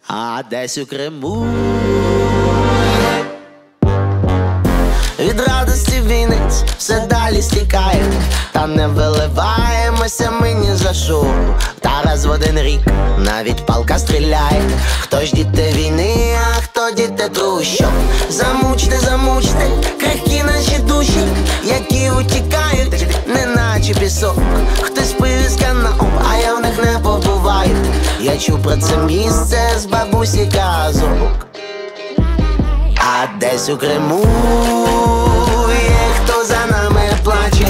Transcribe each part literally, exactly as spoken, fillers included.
а десь у Криму. Від радості вінець все далі стікає, та не виливаємося ми ні за що. Та раз в один рік навіть палка стріляє. Хто ж діти війни, а хто діти трущоб. Замучте, замучте, крихкі наші душі, які утікають, неначе пісок. Хтось пив із канал, а я в них не побуваю. Я чув про це місце з бабусі казок. А десь у Криму є хто за нами плаче,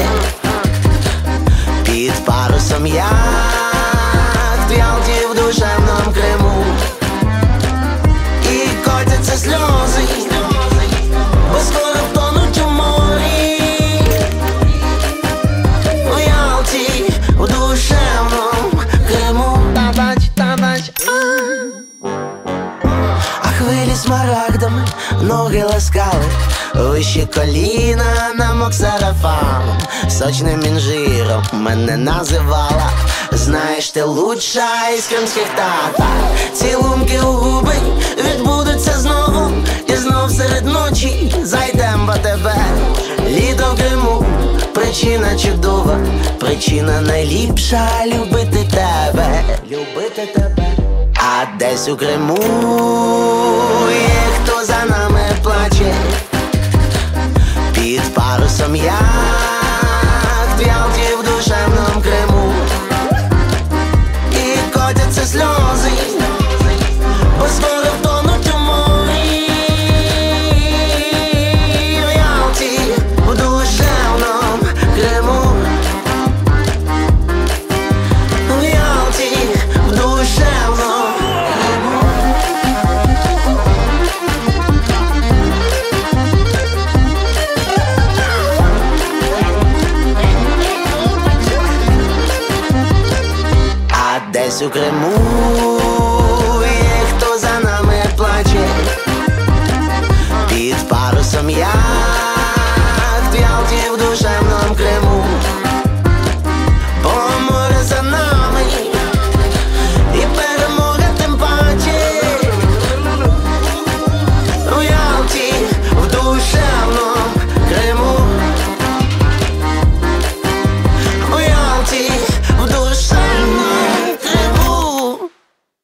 під парусом яхт в Ялті, в душевному Криму. І котяться сльози, бо скоро втонуть у морі, в Ялті, в душевному Криму. Табач, табач, а хвилі смарагдами ноги ласкали, вище коліна намок сарафан. Сочним інжиром мене називала, знаєш, ти лучша із кримських татар. Цілунки у губи відбудуться знову, і знов серед ночі зайдем по тебе. Літо в Криму, причина чудова, причина найліпша любити тебе, любити тебе. А десь у Криму є хто за нами плаче, під парусом яхт в Ялті, в душевному Криму. І котяться сльози, бо скоро втонуть у морі, в Ялті, в душевному Криму. В Ялті, в душевному. Десь у Криму